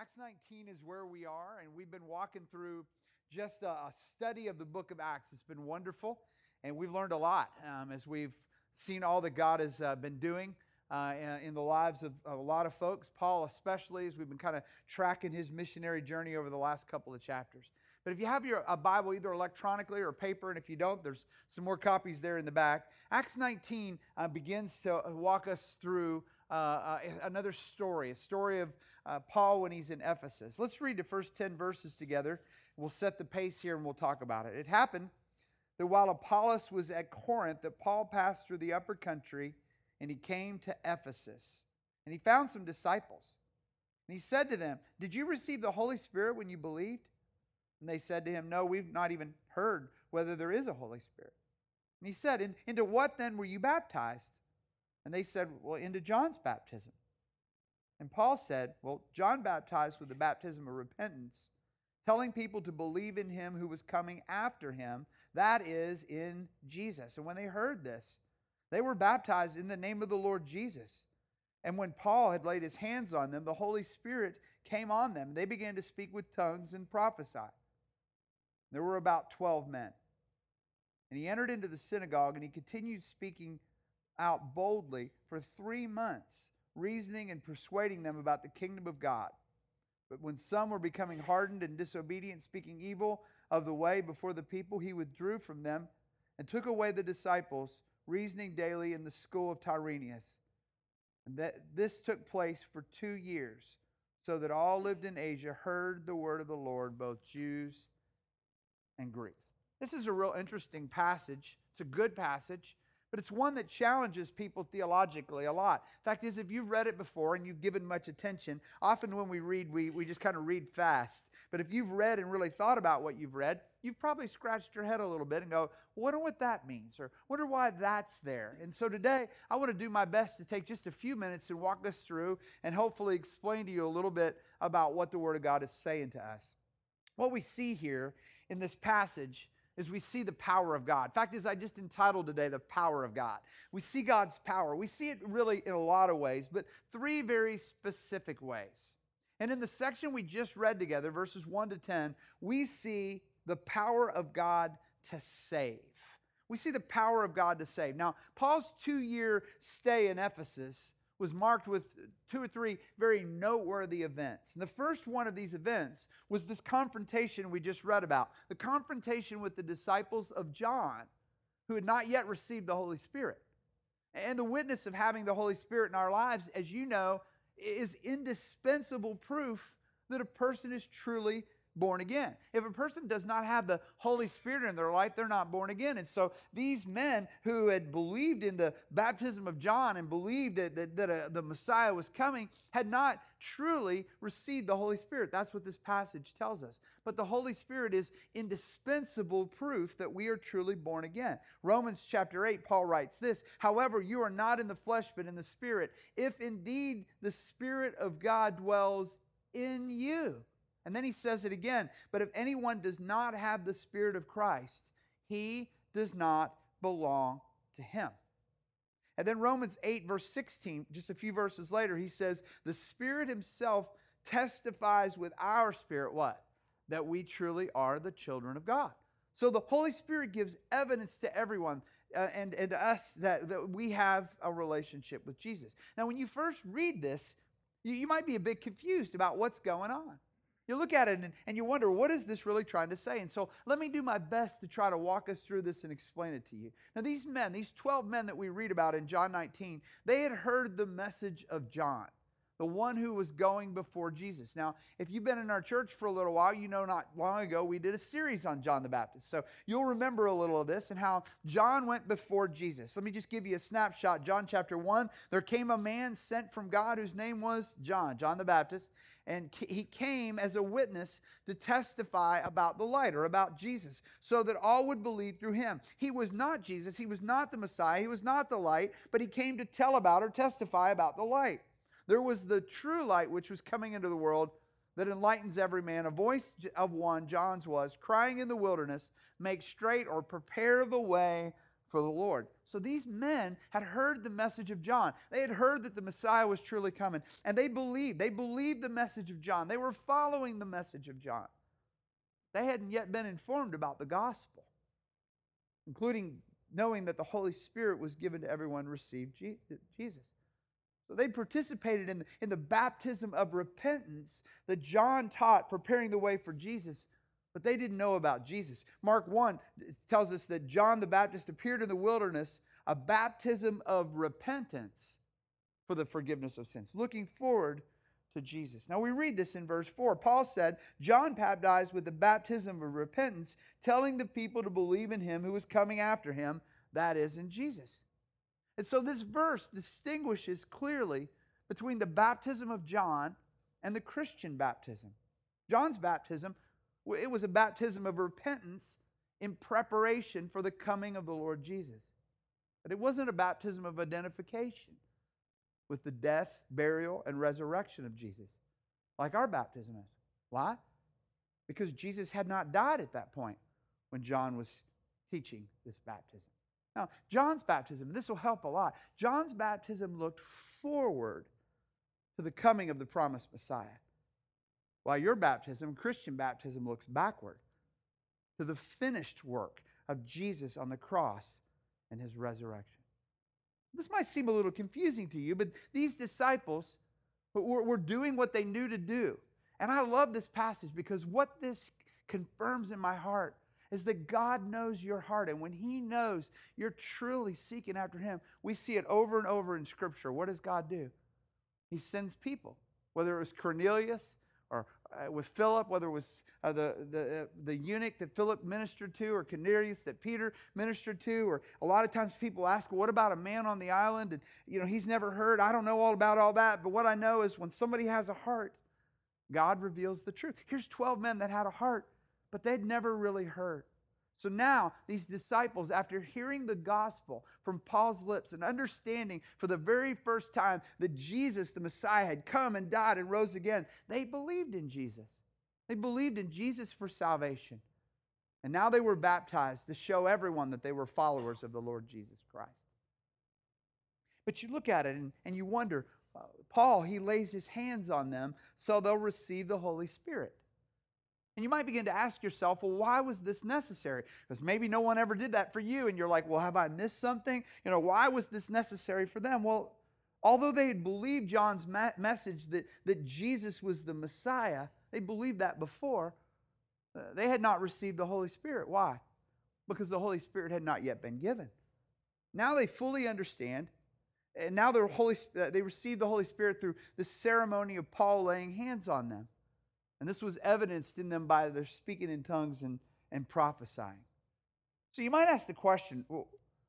Acts 19 is where we are, and we've been walking through just a study of the book of Acts. It's been wonderful, and we've learned a lot as we've seen all that God has been doing in the lives of a lot of folks. Paul especially, as we've been kind of tracking his missionary journey over the last couple of chapters. But if you have a Bible either electronically or paper, and if you don't, there's some more copies there in the back. Acts 19 begins to walk us through another story, a story of Paul when he's in Ephesus. Let's read the first 10 verses together. We'll set the pace here and we'll talk about it. It happened that while Apollos was at Corinth, that Paul passed through the upper country, and he came to Ephesus. And he found some disciples. And he said to them, "Did you receive the Holy Spirit when you believed?" And they said to him, "No, we've not even heard whether there is a Holy Spirit." And he said, "Into what then were you baptized?" And they said, "Well, into John's baptism." And Paul said, "Well, John baptized with the baptism of repentance, telling people to believe in him who was coming after him, that is, in Jesus." And when they heard this, they were baptized in the name of the Lord Jesus. And when Paul had laid his hands on them, the Holy Spirit came on them. They began to speak with tongues and prophesy. There were about 12 men. And he entered into the synagogue, and he continued speaking out boldly for 3 months, reasoning and persuading them about the kingdom of God. But when some were becoming hardened and disobedient, speaking evil of the way before the people, he withdrew from them and took away the disciples, reasoning daily in the school of Tyrannus. And this took place for 2 years, so that all lived in Asia heard the word of the Lord, both Jews and Greeks. This is a real interesting passage. It's a good passage, but it's one that challenges people theologically a lot. Fact is, if you've read it before and you've given much attention, often when we read, we just kind of read fast. But if you've read and really thought about what you've read, you've probably scratched your head a little bit and go, wonder what that means, or wonder why that's there. And so today, I want to do my best to take just a few minutes and walk us through and hopefully explain to you a little bit about what the Word of God is saying to us. What we see here in this passage is we see the power of God. Fact is, I just entitled today, The Power of God. We see God's power. We see it really in a lot of ways, but 3 very specific ways. And in the section we just read together, verses 1 to 10, we see the power of God to save. We see the power of God to save. Now, Paul's 2-year stay in Ephesus was marked with 2 or 3 very noteworthy events. And the first one of these events was this confrontation we just read about, the confrontation with the disciples of John, who had not yet received the Holy Spirit. And the witness of having the Holy Spirit in our lives, as you know, is indispensable proof that a person is truly born again. If a person does not have the Holy Spirit in their life, they're not born again. And so these men who had believed in the baptism of John and believed that the Messiah was coming had not truly received the Holy Spirit. That's what this passage tells us. But the Holy Spirit is indispensable proof that we are truly born again. Romans chapter 8, Paul writes this, "However, you are not in the flesh, but in the Spirit, if indeed the Spirit of God dwells in you." And then he says it again, "But if anyone does not have the Spirit of Christ, he does not belong to him." And then Romans 8, verse 16, just a few verses later, he says, "The Spirit himself testifies with our spirit," what? "That we truly are the children of God." So the Holy Spirit gives evidence to everyone and to us that we have a relationship with Jesus. Now, when you first read this, you might be a bit confused about what's going on. You look at it and you wonder, what is this really trying to say? And so let me do my best to try to walk us through this and explain it to you. Now these men, these 12 men that we read about in John 19, they had heard the message of John, the one who was going before Jesus. Now, if you've been in our church for a little while, you know not long ago we did a series on John the Baptist. So you'll remember a little of this and how John went before Jesus. Let me just give you a snapshot. John chapter 1, there came a man sent from God whose name was John the Baptist. And he came as a witness to testify about the light, or about Jesus, so that all would believe through him. He was not Jesus. He was not the Messiah. He was not the light, but he came to tell about or testify about the light. There was the true light which was coming into the world that enlightens every man. A voice of one, John's was, crying in the wilderness, "Make straight or prepare the way for the Lord. So these men had heard the message of John. They had heard that the Messiah was truly coming, and they believed. They believed the message of John. They were following the message of John. They hadn't yet been informed about the gospel, including knowing that the Holy Spirit was given to everyone who received Jesus. So they participated in the baptism of repentance that John taught, preparing the way for Jesus. But they didn't know about Jesus. Mark 1 tells us that John the Baptist appeared in the wilderness, a baptism of repentance for the forgiveness of sins, looking forward to Jesus. Now we read this in verse 4. Paul said, John baptized with the baptism of repentance, telling the people to believe in him who was coming after him, that is, in Jesus. And so this verse distinguishes clearly between the baptism of John and the Christian baptism. John's baptism, it was a baptism of repentance in preparation for the coming of the Lord Jesus. But it wasn't a baptism of identification with the death, burial, and resurrection of Jesus, like our baptism is. Why? Because Jesus had not died at that point when John was teaching this baptism. Now, John's baptism, this will help a lot. John's baptism looked forward to the coming of the promised Messiah, while your baptism, Christian baptism, looks backward to the finished work of Jesus on the cross and his resurrection. This might seem a little confusing to you, but these disciples were doing what they knew to do. And I love this passage because what this confirms in my heart is that God knows your heart. And when he knows you're truly seeking after him, we see it over and over in Scripture. What does God do? He sends people, whether it was Cornelius or with Philip, whether it was the eunuch that Philip ministered to, or Cornelius that Peter ministered to, or a lot of times people ask, well, what about a man on the island? And he's never heard. I don't know all about all that, but what I know is when somebody has a heart, God reveals the truth. Here's 12 men that had a heart, but they'd never really heard. So now these disciples, after hearing the gospel from Paul's lips and understanding for the very first time that Jesus, the Messiah, had come and died and rose again, they believed in Jesus. They believed in Jesus for salvation. And now they were baptized to show everyone that they were followers of the Lord Jesus Christ. But you look at it and you wonder, Paul, he lays his hands on them so they'll receive the Holy Spirit. And you might begin to ask yourself, well, why was this necessary? Because maybe no one ever did that for you, and you're like, well, have I missed something? Why was this necessary for them? Well, although they had believed John's message that Jesus was the Messiah, they believed that before, they had not received the Holy Spirit. Why? Because the Holy Spirit had not yet been given. Now they fully understand, and now they received the Holy Spirit through the ceremony of Paul laying hands on them. And this was evidenced in them by their speaking in tongues and prophesying. So you might ask the question, well,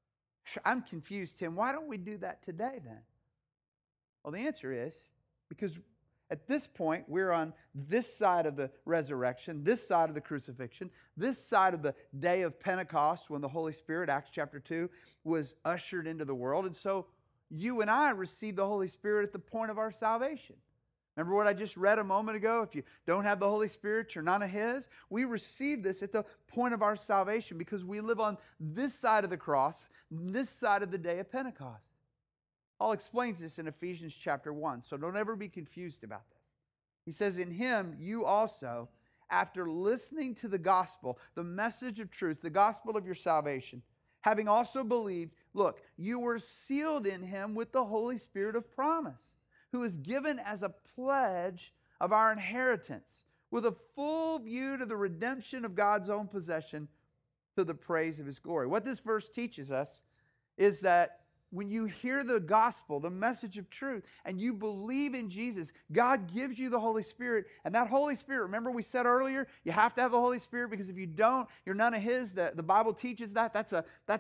I'm confused, Tim. Why don't we do that today then? Well, the answer is because at this point, we're on this side of the resurrection, this side of the crucifixion, this side of the day of Pentecost when the Holy Spirit, Acts chapter 2, was ushered into the world. And so you and I receive the Holy Spirit at the point of our salvation. Remember what I just read a moment ago? If you don't have the Holy Spirit, you're none of his. We receive this at the point of our salvation because we live on this side of the cross, this side of the day of Pentecost. Paul explains this in Ephesians chapter 1, so don't ever be confused about this. He says, in him you also, after listening to the gospel, the message of truth, the gospel of your salvation, having also believed, look, you were sealed in him with the Holy Spirit of promise, who is given as a pledge of our inheritance, with a full view to the redemption of God's own possession, to the praise of his glory. What this verse teaches us is that when you hear the gospel, the message of truth, and you believe in Jesus, God gives you the Holy Spirit. And that Holy Spirit, remember we said earlier, you have to have the Holy Spirit because if you don't, you're none of his. The Bible teaches that. That's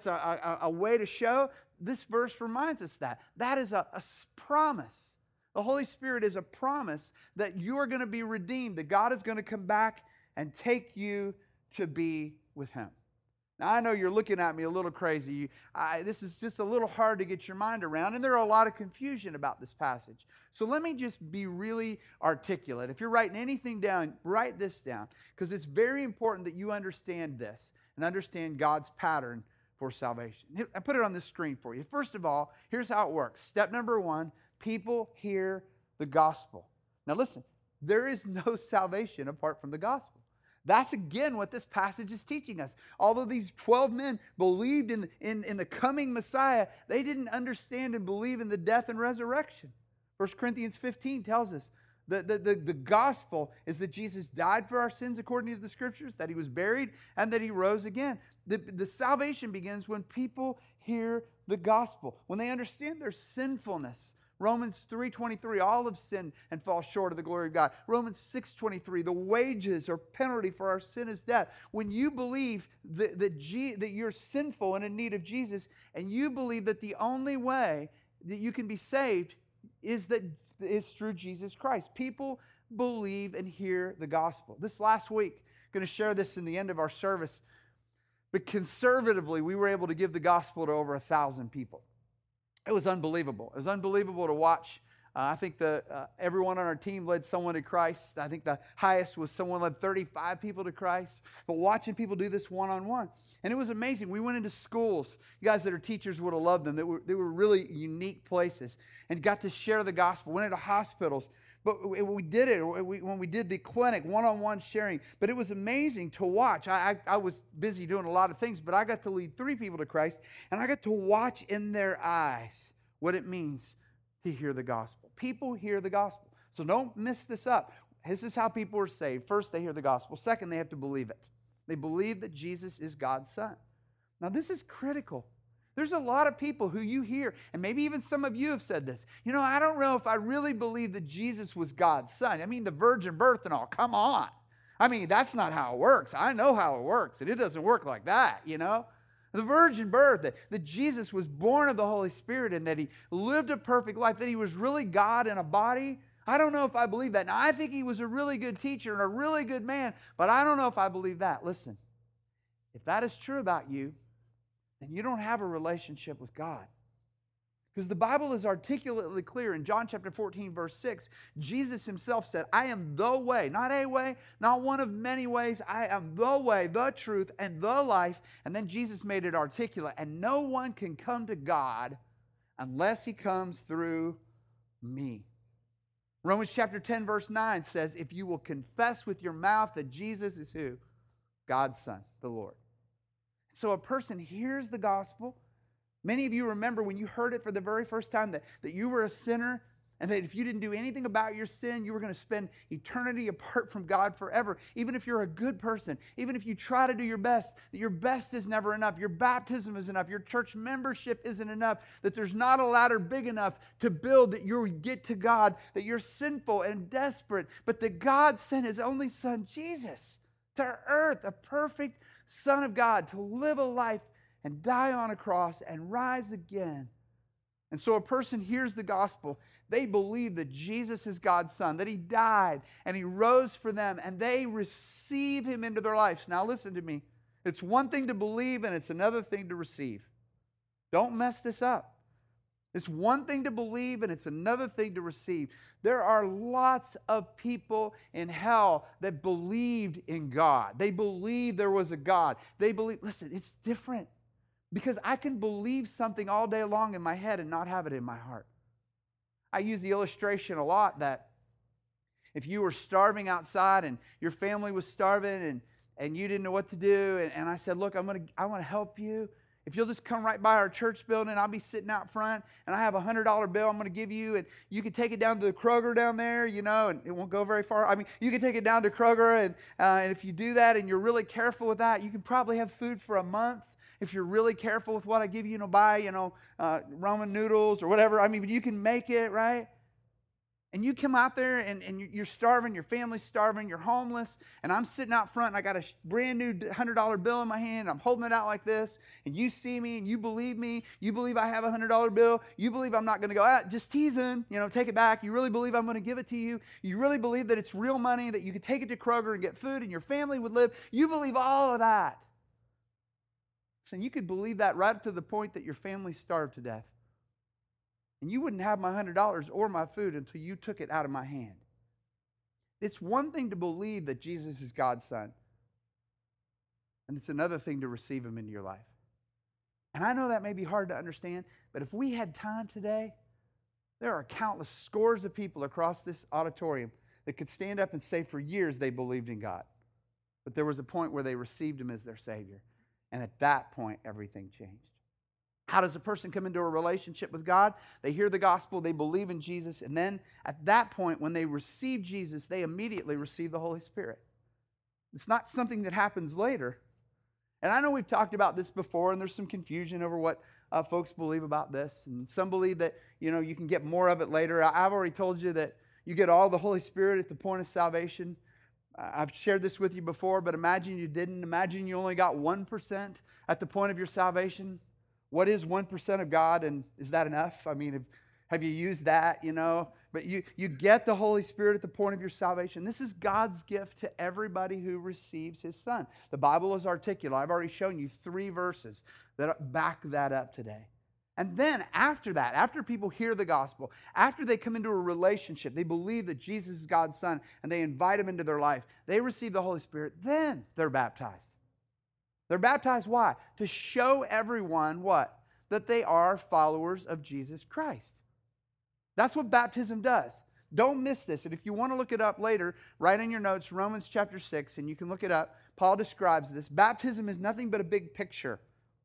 a way to show. This verse reminds us that. That is a promise. The Holy Spirit is a promise that you are going to be redeemed, that God is going to come back and take you to be with him. Now, I know you're looking at me a little crazy. This is just a little hard to get your mind around, and there are a lot of confusion about this passage. So let me just be really articulate. If you're writing anything down, write this down, because it's very important that you understand this and understand God's pattern for salvation. I put it on this screen for you. First of all, here's how it works. Step number one, people hear the gospel. Now listen, there is no salvation apart from the gospel. That's again what this passage is teaching us. Although these 12 men believed in the coming Messiah, they didn't understand and believe in the death and resurrection. 1 Corinthians 15 tells us the gospel is that Jesus died for our sins according to the scriptures, that he was buried, and that he rose again. The salvation begins when people hear the gospel, when they understand their sinfulness. Romans 3:23, all have sinned and fall short of the glory of God. Romans 6:23, the wages or penalty for our sin is death. When you believe that you're sinful and in need of Jesus, and you believe that the only way that you can be saved is through Jesus Christ. People believe and hear the gospel. This last week, I'm going to share this in the end of our service, but conservatively, we were able to give the gospel to over 1,000 people. It was unbelievable. It was unbelievable to watch. I think everyone on our team led someone to Christ. I think the highest was someone led 35 people to Christ. But watching people do this one-on-one. And it was amazing. We went into schools. You guys that are teachers would have loved them. They were really unique places. And got to share the gospel. Went into hospitals. But we did it when we did the clinic, one-on-one sharing. But it was amazing to watch. I was busy doing a lot of things, but I got to lead 3 people to Christ, and I got to watch in their eyes what it means to hear the gospel. People hear the gospel. So don't miss this up. This is how people are saved. First, they hear the gospel. Second, they have to believe it. They believe that Jesus is God's Son. Now, this is critical. There's a lot of people who you hear, and maybe even some of you have said this. You know, I don't know if I really believe that Jesus was God's Son. I mean, the virgin birth and all, come on. I mean, that's not how it works. I know how it works, and it doesn't work like that, you know. The virgin birth, that Jesus was born of the Holy Spirit and that he lived a perfect life, that he was really God in a body. I don't know if I believe that. Now, I think he was a really good teacher and a really good man, but I don't know if I believe that. Listen, if that is true about you, then you don't have a relationship with God. Because the Bible is articulately clear. In John chapter 14, verse 6, Jesus himself said, I am the way, not a way, not one of many ways. I am the way, the truth, and the life. And then Jesus made it articulate. And no one can come to God unless he comes through me. Romans chapter 10, verse 9 says, if you will confess with your mouth that Jesus is who? God's Son, the Lord. So a person hears the gospel. Many of you remember when you heard it for the very first time that you were a sinner and that if you didn't do anything about your sin, you were going to spend eternity apart from God forever. Even if you're a good person, even if you try to do your best, that your best is never enough. Your baptism is enough. Your church membership isn't enough. That there's not a ladder big enough to build that you get to God. That you're sinful and desperate. But that God sent his only Son, Jesus, to earth, a perfect Son of God, to live a life and die on a cross and rise again. And so a person hears the gospel. They believe that Jesus is God's Son, that he died and he rose for them, and they receive him into their lives. Now listen to me. It's one thing to believe and it's another thing to receive. Don't mess this up. It's one thing to believe and it's another thing to receive. There are lots of people in hell that believed in God. They believed there was a God. They believe, listen, it's different. Because I can believe something all day long in my head and not have it in my heart. I use the illustration a lot that if you were starving outside and your family was starving and you didn't know what to do, and I said, look, I want to help you. If you'll just come right by our church building, I'll be sitting out front, and I have a $100 bill I'm going to give you, and you can take it down to the Kroger down there, you know, and it won't go very far. I mean, you can take it down to Kroger, and if you do that and you're really careful with that, you can probably have food for a month. If you're really careful with what I give you, buy, ramen noodles or whatever. I mean, you can make it, right? And you come out there and you're starving, your family's starving, you're homeless, and I'm sitting out front and I got a brand new $100 bill in my hand. I'm holding it out like this, and you see me and you believe me. You believe I have a $100 bill. You believe I'm not going to go, just teasing, take it back. You really believe I'm going to give it to you. You really believe that it's real money, that you could take it to Kroger and get food and your family would live. You believe all of that. Listen, you could believe that right up to the point that your family starved to death. And you wouldn't have my $100 or my food until you took it out of my hand. It's one thing to believe that Jesus is God's Son. And it's another thing to receive him into your life. And I know that may be hard to understand, but if we had time today, there are countless scores of people across this auditorium that could stand up and say for years they believed in God. But there was a point where they received Him as their Savior. And at that point, everything changed. How does a person come into a relationship with God? They hear the gospel, they believe in Jesus, and then at that point, when they receive Jesus, they immediately receive the Holy Spirit. It's not something that happens later. And I know we've talked about this before, and there's some confusion over what folks believe about this. And some believe that, you can get more of it later. I've already told you that you get all the Holy Spirit at the point of salvation. I've shared this with you before, but imagine you didn't. Imagine you only got 1% at the point of your salvation. What is 1% of God, and is that enough? I mean, have you used that, But you get the Holy Spirit at the point of your salvation. This is God's gift to everybody who receives His Son. The Bible is articulate. I've already shown you 3 verses that back that up today. And then after that, after people hear the gospel, after they come into a relationship, they believe that Jesus is God's Son, and they invite Him into their life, they receive the Holy Spirit, then they're baptized. They're baptized, why? To show everyone what? That they are followers of Jesus Christ. That's what baptism does. Don't miss this. And if you want to look it up later, write in your notes Romans chapter 6, and you can look it up. Paul describes this. Baptism is nothing but a big picture.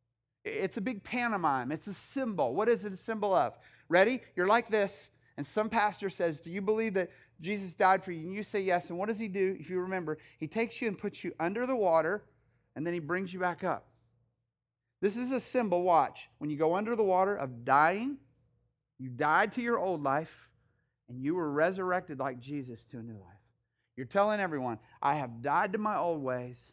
It's a big pantomime. It's a symbol. What is it a symbol of? Ready? You're like this, and some pastor says, do you believe that Jesus died for you? And you say yes. And what does He do? If you remember, He takes you and puts you under the water, and then He brings you back up. This is a symbol, watch, when you go under the water of dying. You died to your old life, and you were resurrected like Jesus to a new life. You're telling everyone, I have died to my old ways,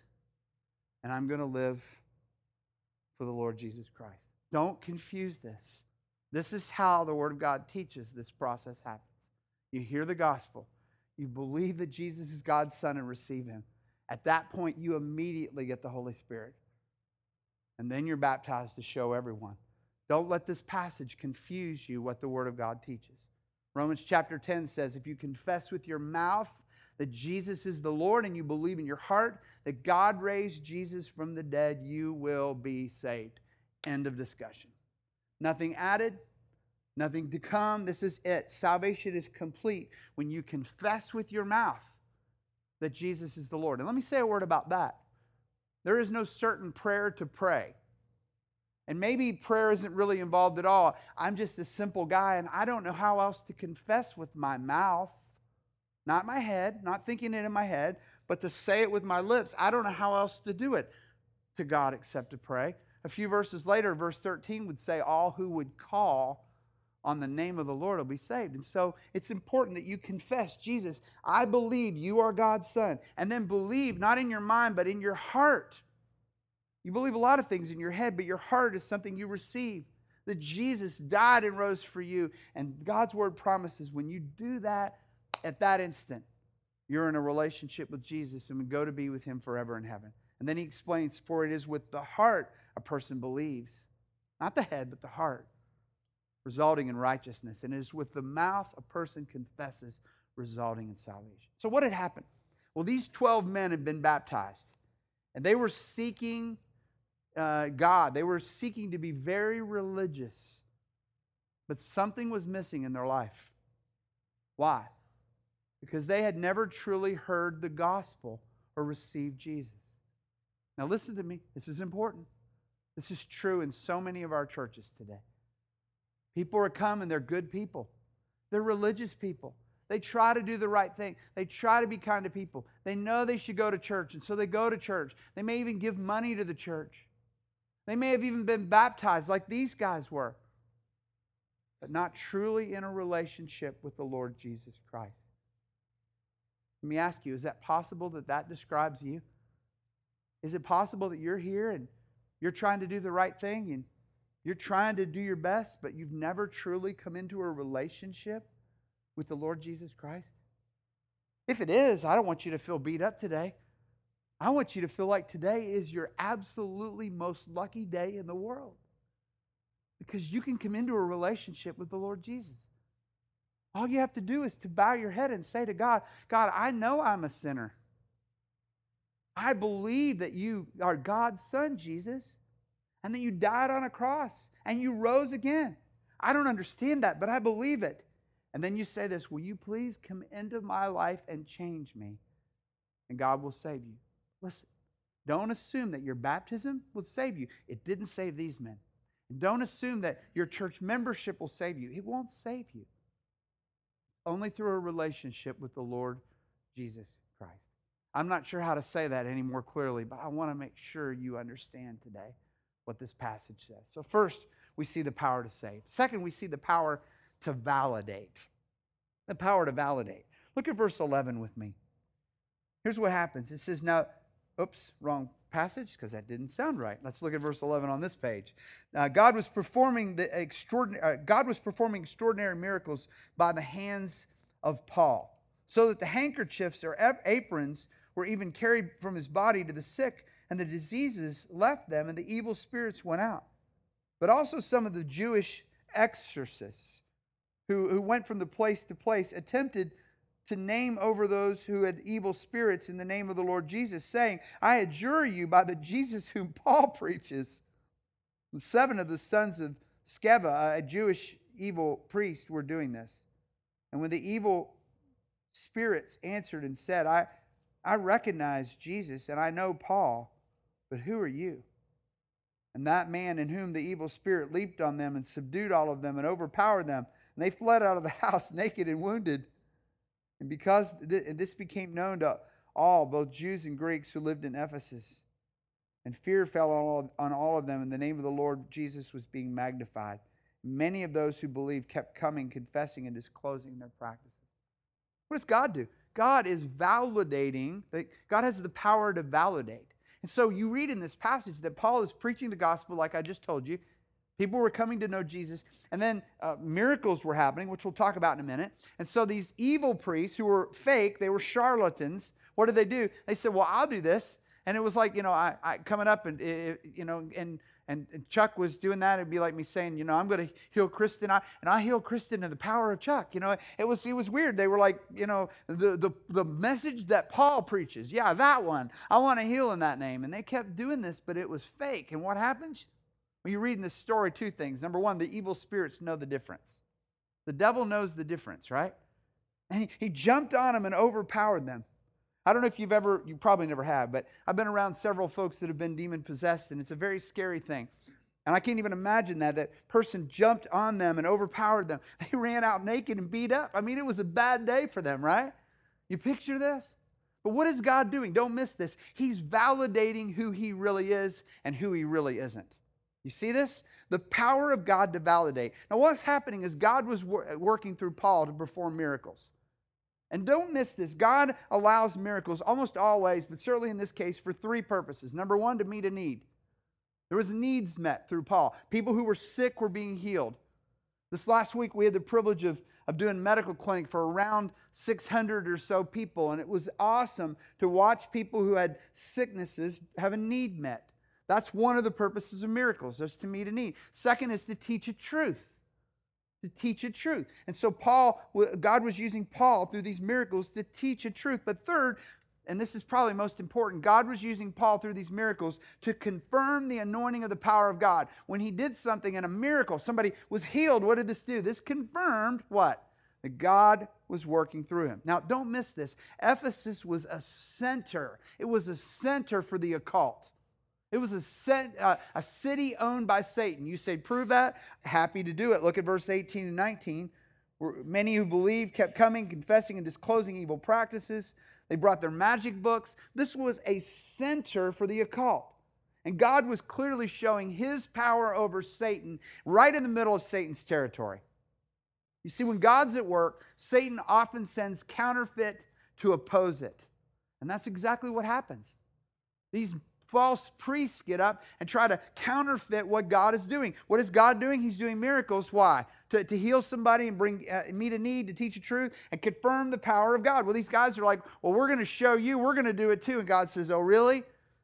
and I'm going to live for the Lord Jesus Christ. Don't confuse this. This is how the Word of God teaches this process happens. You hear the gospel. You believe that Jesus is God's Son and receive Him. At that point, you immediately get the Holy Spirit. And then you're baptized to show everyone. Don't let this passage confuse you what the Word of God teaches. Romans chapter 10 says, if you confess with your mouth that Jesus is the Lord and you believe in your heart that God raised Jesus from the dead, you will be saved. End of discussion. Nothing added, nothing to come. This is it. Salvation is complete when you confess with your mouth that Jesus is the Lord. And let me say a word about that. There is no certain prayer to pray. And maybe prayer isn't really involved at all. I'm just a simple guy, and I don't know how else to confess with my mouth. Not my head, not thinking it in my head, but to say it with my lips. I don't know how else to do it to God except to pray. A few verses later, verse 13 would say, all who would call on the name of the Lord will be saved. And so it's important that you confess, Jesus, I believe you are God's Son. And then believe, not in your mind, but in your heart. You believe a lot of things in your head, but your heart is something you receive. That Jesus died and rose for you. And God's Word promises when you do that, at that instant, you're in a relationship with Jesus and would go to be with Him forever in heaven. And then He explains, for it is with the heart a person believes. Not the head, but the heart. Resulting in righteousness. And it is with the mouth a person confesses, resulting in salvation. So what had happened? Well, these 12 men had been baptized. And they were seeking God. They were seeking to be very religious. But something was missing in their life. Why? Because they had never truly heard the gospel or received Jesus. Now listen to me. This is important. This is true in so many of our churches today. People are coming, they're good people. They're religious people. They try to do the right thing. They try to be kind to people. They know they should go to church, and so they go to church. They may even give money to the church. They may have even been baptized like these guys were, but not truly in a relationship with the Lord Jesus Christ. Let me ask you, is that possible that that describes you? Is it possible that you're here and you're trying to do the right thing and you're trying to do your best, but you've never truly come into a relationship with the Lord Jesus Christ? If it is, I don't want you to feel beat up today. I want you to feel like today is your absolutely most lucky day in the world. Because you can come into a relationship with the Lord Jesus. All you have to do is to bow your head and say to God, God, I know I'm a sinner. I believe that you are God's Son, Jesus. and then you died on a cross, and you rose again. I don't understand that, but I believe it. And then you say this, will you please come into my life and change me? And God will save you. Listen, don't assume that your baptism will save you. It didn't save these men. And don't assume that your church membership will save you. It won't save you. Only through a relationship with the Lord Jesus Christ. I'm not sure how to say that any more clearly, but I want to make sure you understand today what this passage says. So first, we see the power to save. Second, we see the power to validate. The power to validate. Look at verse 11 with me. Here's what happens. It says, now, oops, wrong passage because that didn't sound right. Let's look at verse 11 on this page. God was performing extraordinary miracles by the hands of Paul, so that the handkerchiefs or aprons were even carried from his body to the sick, and the diseases left them, and the evil spirits went out. But also some of the Jewish exorcists who went from the place to place attempted to name over those who had evil spirits in the name of the Lord Jesus, saying, I adjure you by the Jesus whom Paul preaches. And 7 of the sons of Sceva, a Jewish evil priest, were doing this. And when the evil spirits answered and said, I recognize Jesus and I know Paul, but who are you? And that man in whom the evil spirit leaped on them and subdued all of them and overpowered them. And they fled out of the house naked and wounded. And because this became known to all, both Jews and Greeks who lived in Ephesus, and fear fell on all of them, and the name of the Lord Jesus was being magnified. Many of those who believed kept coming, confessing, and disclosing their practices. What does God do? God is validating. God has the power to validate. And so you read in this passage that Paul is preaching the gospel like I just told you. People were coming to know Jesus, and then miracles were happening, which we'll talk about in a minute. And so these evil priests who were fake, they were charlatans. What did they do? They said, well, I'll do this. And it was like, I coming up and, and Chuck was doing that. It'd be like me saying, I'm going to heal Kristen. And I heal Kristen in the power of Chuck. It was weird. They were like, the message that Paul preaches. Yeah, that one. I want to heal in that name. And they kept doing this, but it was fake. And what happened? When you read in this story, 2 things. Number 1, the evil spirits know the difference. The devil knows the difference, right? And he jumped on them and overpowered them. I don't know if you probably never have, but I've been around several folks that have been demon-possessed, and it's a very scary thing. And I can't even imagine that person jumped on them and overpowered them. They ran out naked and beat up. I mean, it was a bad day for them, right? You picture this? But what is God doing? Don't miss this. He's validating who he really is and who he really isn't. You see this? The power of God to validate. Now what's happening is God was working through Paul to perform miracles. And don't miss this. God allows miracles almost always, but certainly in this case, for 3 purposes. Number 1, to meet a need. There was needs met through Paul. People who were sick were being healed. This last week, we had the privilege of doing medical clinic for around 600 or so people. And it was awesome to watch people who had sicknesses have a need met. That's one of the purposes of miracles, is to meet a need. Second is to teach a truth. To teach a truth. And so God was using Paul through these miracles to teach a truth. But third, and this is probably most important, God was using Paul through these miracles to confirm the anointing of the power of God. When he did something in a miracle, somebody was healed, what did this do? This confirmed what? That God was working through him. Now, don't miss this. Ephesus was a center. It was a center for the occult. It was a city owned by Satan. You say, prove that? Happy to do it. Look at verse 18 and 19. Where many who believed kept coming, confessing and disclosing evil practices. They brought their magic books. This was a center for the occult. And God was clearly showing his power over Satan right in the middle of Satan's territory. You see, when God's at work, Satan often sends counterfeit to oppose it. And that's exactly what happens. These false priests get up and try to counterfeit what God is doing. What is God doing? He's doing miracles. Why? To heal somebody and meet a need, to teach a truth, and confirm the power of God. Well, these guys are like, well, we're going to show you. We're going to do it too. And God says, oh, really?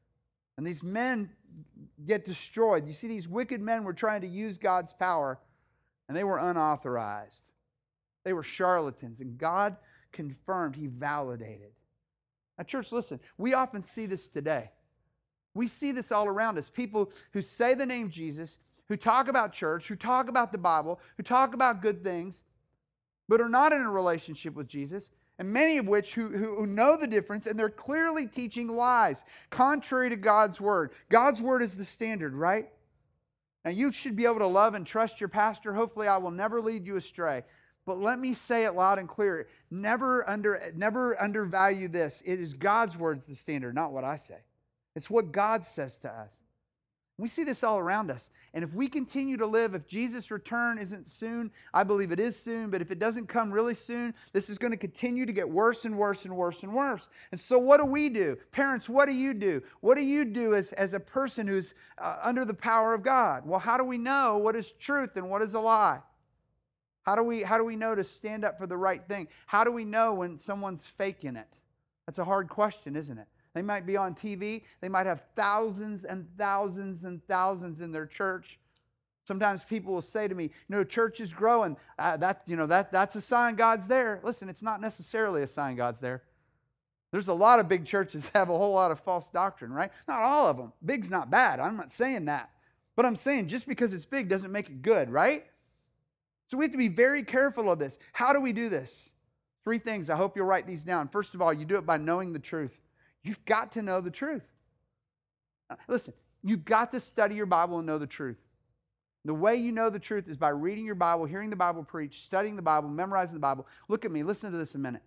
And these men get destroyed. You see, these wicked men were trying to use God's power, and they were unauthorized. They were charlatans, and God confirmed. He validated. Now, church, listen, we often see this today. We see this all around us. People who say the name Jesus, who talk about church, who talk about the Bible, who talk about good things, but are not in a relationship with Jesus, and many of which who know the difference, and they're clearly teaching lies, contrary to God's Word. God's Word is the standard, right? Now, you should be able to love and trust your pastor. Hopefully, I will never lead you astray. But let me say it loud and clear. Never undervalue this. It is God's Word the standard, not what I say. It's what God says to us. We see this all around us. And if we continue to live, if Jesus' return isn't soon, I believe it is soon, but if it doesn't come really soon, this is going to continue to get worse and worse and worse and worse. And so what do we do? Parents, what do you do? What do you do as a person who's under the power of God? Well, how do we know what is truth and what is a lie? How do we know to stand up for the right thing? How do we know when someone's faking it? That's a hard question, isn't it? They might be on TV. They might have thousands and thousands and thousands in their church. Sometimes people will say to me, church is growing. That's a sign God's there. Listen, it's not necessarily a sign God's there. There's a lot of big churches that have a whole lot of false doctrine, right? Not all of them. Big's not bad. I'm not saying that. But I'm saying just because it's big doesn't make it good, right? So we have to be very careful of this. How do we do this? 3 things. I hope you'll write these down. First of all, you do it by knowing the truth. You've got to know the truth. Listen, you've got to study your Bible and know the truth. The way you know the truth is by reading your Bible, hearing the Bible preached, studying the Bible, memorizing the Bible. Look at me. Listen to this a minute.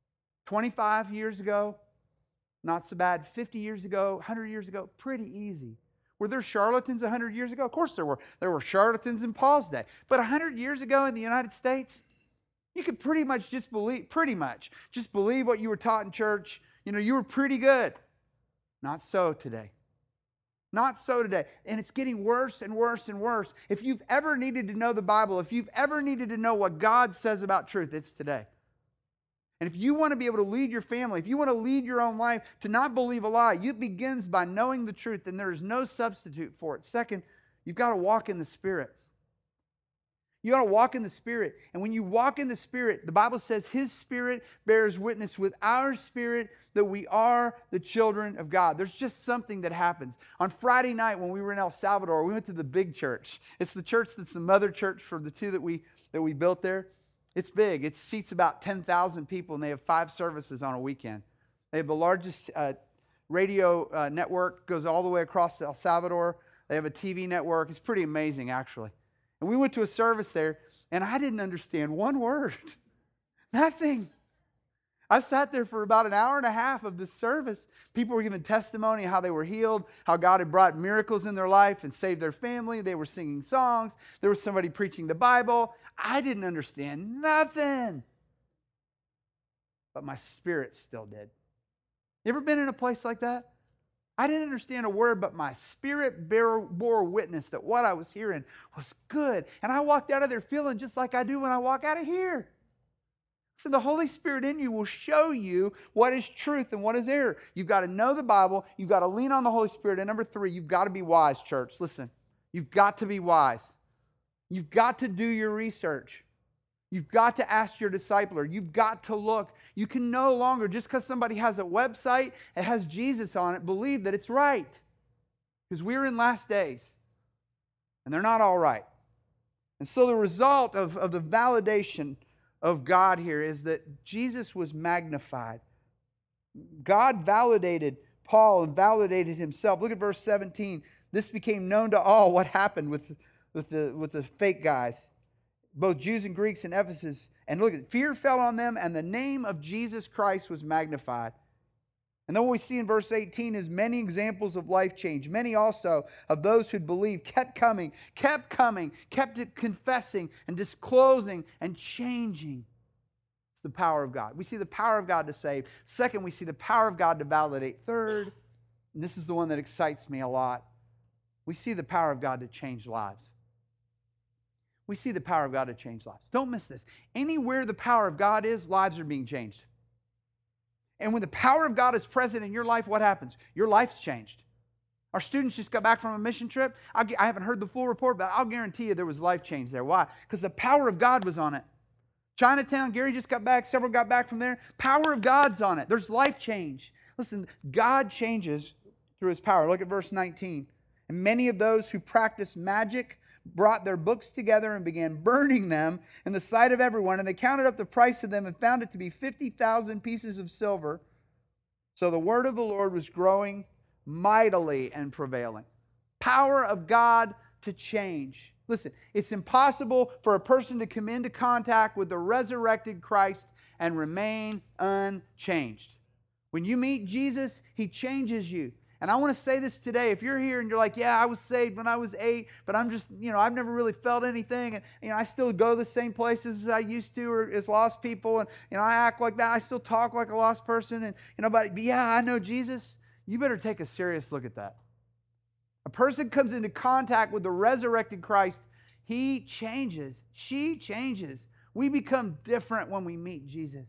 25 years ago, not so bad. 50 years ago, 100 years ago, pretty easy. Were there charlatans 100 years ago? Of course there were. There were charlatans in Paul's day. But 100 years ago in the United States, you could pretty much just believe what you were taught in church. You were pretty good. Not so today. Not so today. And it's getting worse and worse and worse. If you've ever needed to know the Bible, if you've ever needed to know what God says about truth, it's today. And if you want to be able to lead your family, if you want to lead your own life to not believe a lie, it begins by knowing the truth, and there is no substitute for it. Second, you've got to walk in the Spirit. You got to walk in the Spirit. And when you walk in the Spirit, the Bible says His Spirit bears witness with our spirit that we are the children of God. There's just something that happens. On Friday night when we were in El Salvador, we went to the big church. It's the church that's the mother church for the 2 that we built there. It's big. It seats about 10,000 people, and they have 5 services on a weekend. They have the largest radio network, goes all the way across El Salvador. They have a TV network. It's pretty amazing, actually. And we went to a service there, and I didn't understand one word. Nothing. I sat there for about an hour and a half of this service. People were giving testimony how they were healed, how God had brought miracles in their life and saved their family. They were singing songs. There was somebody preaching the Bible. I didn't understand nothing. But my spirit still did. You ever been in a place like that? I didn't understand a word, but my spirit bore witness that what I was hearing was good. And I walked out of there feeling just like I do when I walk out of here. So the Holy Spirit in you will show you what is truth and what is error. You've got to know the Bible. You've got to lean on the Holy Spirit. And number 3, you've got to be wise, church. Listen, you've got to be wise. You've got to do your research. You've got to ask your discipler. You've got to look. You can no longer, just because somebody has a website that has Jesus on it, believe that it's right. Because we're in last days. And they're not all right. And so the result of the validation of God here is that Jesus was magnified. God validated Paul and validated himself. Look at verse 17. This became known to all what happened with the fake guys, both Jews and Greeks in Ephesus. And look, fear fell on them, and the name of Jesus Christ was magnified. And then what we see in verse 18 is many examples of life change. Many also of those who'd believed kept coming, kept confessing and disclosing and changing. It's the power of God. We see the power of God to save. Second, we see the power of God to validate. Third, and this is the one that excites me a lot, we see the power of God to change lives. We see the power of God to change lives. Don't miss this. Anywhere the power of God is, lives are being changed. And when the power of God is present in your life, what happens? Your life's changed. Our students just got back from a mission trip. I haven't heard the full report, but I'll guarantee you there was life change there. Why? Because the power of God was on it. Chinatown, Gary just got back. Several got back from there. Power of God's on it. There's life change. Listen, God changes through his power. Look at verse 19. And many of those who practiced magic brought their books together and began burning them in the sight of everyone. And they counted up the price of them and found it to be 50,000 pieces of silver. So the word of the Lord was growing mightily and prevailing. Power of God to change. Listen, it's impossible for a person to come into contact with the resurrected Christ and remain unchanged. When you meet Jesus, he changes you. And I want to say this today. If you're here and you're like, yeah, I was saved when I was 8, but I'm just, I've never really felt anything. And, I still go the same places as I used to or as lost people. And, I act like that. I still talk like a lost person. And, but yeah, I know Jesus. You better take a serious look at that. A person comes into contact with the resurrected Christ. He changes. She changes. We become different when we meet Jesus.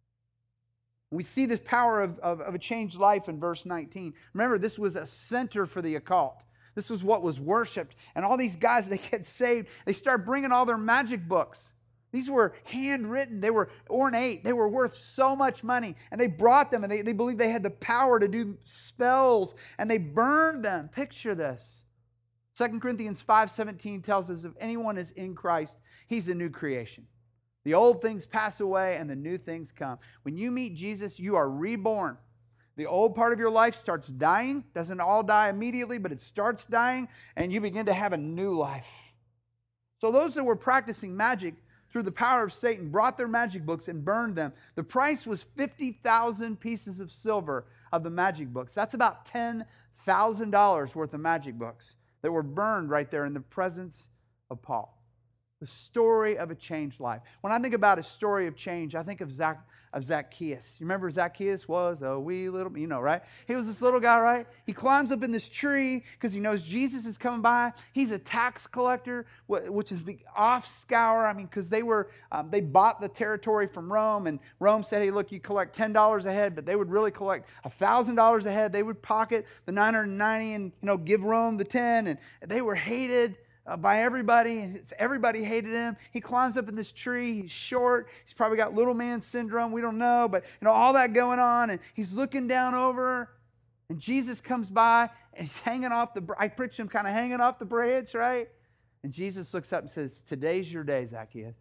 We see this power of a changed life in verse 19. Remember, this was a center for the occult. This was what was worshipped. And all these guys, they get saved. They start bringing all their magic books. These were handwritten. They were ornate. They were worth so much money. And they brought them, and they believed they had the power to do spells. And they burned them. Picture this. 2 Corinthians 5:17 tells us if anyone is in Christ, he's a new creation. The old things pass away and the new things come. When you meet Jesus, you are reborn. The old part of your life starts dying. Doesn't all die immediately, but it starts dying, and you begin to have a new life. So those that were practicing magic through the power of Satan brought their magic books and burned them. The price was 50,000 pieces of silver of the magic books. That's about $10,000 worth of magic books that were burned right there in the presence of Paul. The story of a changed life. When I think about a story of change, I think of Zacchaeus. You remember Zacchaeus was a wee little, right? He was this little guy, right? He climbs up in this tree because he knows Jesus is coming by. He's a tax collector, which is the off-scour. Because they bought the territory from Rome, and Rome said, hey, look, you collect $10 a head, but they would really collect $1,000 a head. They would pocket the 990 and, give Rome the 10, and they were hated by everybody. Everybody hated him. He climbs up in this tree. He's short. He's probably got little man syndrome. We don't know, but all that going on. And he's looking down over, and Jesus comes by, and he's hanging off I picture him kind of hanging off the bridge, right? And Jesus looks up and says, today's your day, Zacchaeus.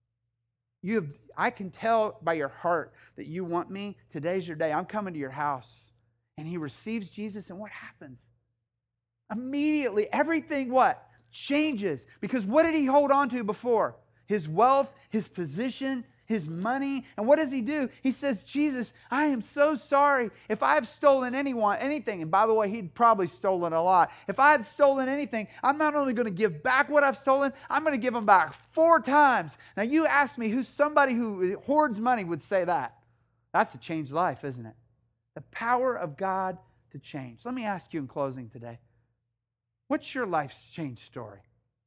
I can tell by your heart that you want me. Today's your day. I'm coming to your house. And he receives Jesus, and what happens? Immediately, everything what? Changes. Because what did he hold on to before? His wealth, his position, his money. And what does he do? He says, Jesus, I am so sorry if I've stolen anything. And by the way, he'd probably stolen a lot. If I had stolen anything, I'm not only going to give back what I've stolen, I'm going to give them back 4 times. Now you ask me who's somebody who hoards money would say that. That's a changed life, isn't it? The power of God to change. Let me ask you in closing today. What's your life's change story?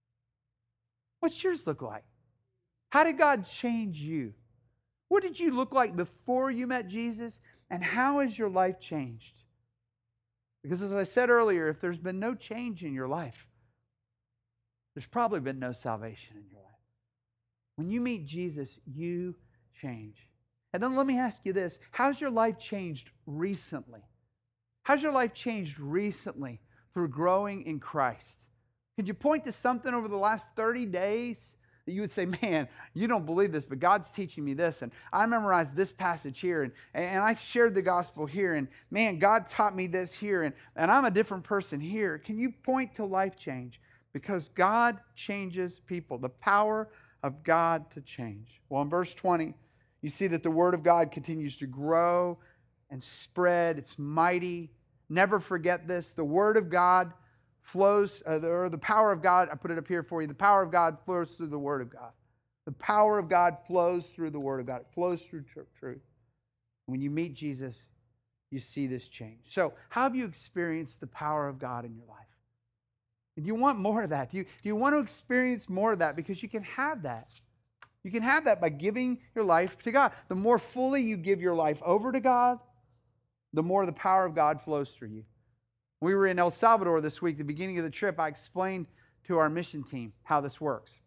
What's yours look like? How did God change you? What did you look like before you met Jesus? And how has your life changed? Because as I said earlier, if there's been no change in your life, there's probably been no salvation in your life. When you meet Jesus, you change. And then let me ask you this. How's your life changed recently? How's your life changed recently? Through growing in Christ. Could you point to something over the last 30 days that you would say, man, you don't believe this, but God's teaching me this, and I memorized this passage here, and I shared the gospel here, and man, God taught me this here, and I'm a different person here. Can you point to life change? Because God changes people. The power of God to change. Well, in verse 20, you see that the word of God continues to grow and spread. It's mighty. Never forget this. The word of God flows, or the power of God, I put it up here for you. The power of God flows through the word of God. The power of God flows through the word of God. It flows through truth. When you meet Jesus, you see this change. So how have you experienced the power of God in your life? And do you want more of that? Do you want to experience more of that? Because you can have that. You can have that by giving your life to God. The more fully you give your life over to God, the more the power of God flows through you. We were in El Salvador this week. The beginning of the trip, I explained to our mission team how this works.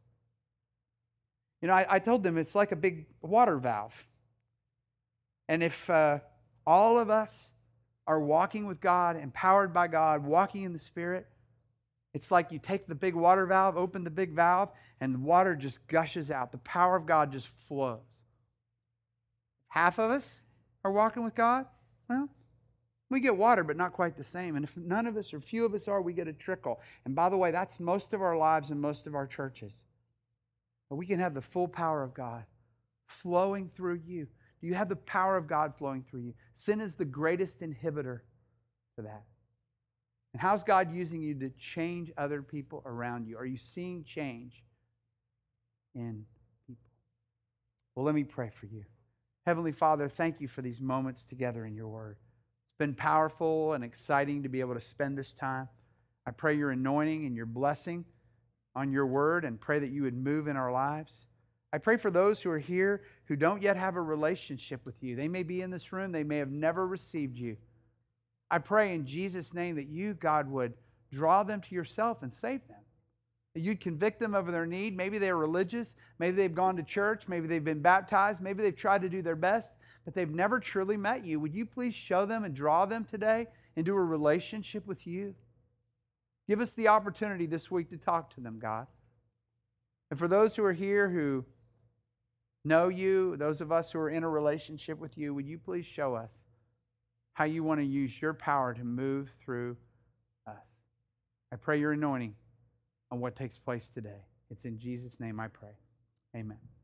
I told them it's like a big water valve. And if all of us are walking with God, empowered by God, walking in the Spirit, it's like you take the big water valve, open the big valve, and the water just gushes out. The power of God just flows. Half of us are walking with God. Well, we get water, but not quite the same. And if none of us or few of us are, we get a trickle. And by the way, that's most of our lives and most of our churches. But we can have the full power of God flowing through you. Do you have the power of God flowing through you? Sin is the greatest inhibitor to that. And how's God using you to change other people around you? Are you seeing change in people? Well, let me pray for you. Heavenly Father, thank you for these moments together in your word. It's been powerful and exciting to be able to spend this time. I pray your anointing and your blessing on your word and pray that you would move in our lives. I pray for those who are here who don't yet have a relationship with you. They may be in this room. They may have never received you. I pray in Jesus' name that you, God, would draw them to yourself and save them. That you'd convict them of their need. Maybe they're religious. Maybe they've gone to church. Maybe they've been baptized. Maybe they've tried to do their best, but they've never truly met you. Would you please show them and draw them today into a relationship with you? Give us the opportunity this week to talk to them, God. And for those who are here who know you, those of us who are in a relationship with you, would you please show us how you want to use your power to move through us? I pray your anointing on what takes place today. It's in Jesus' name I pray. Amen.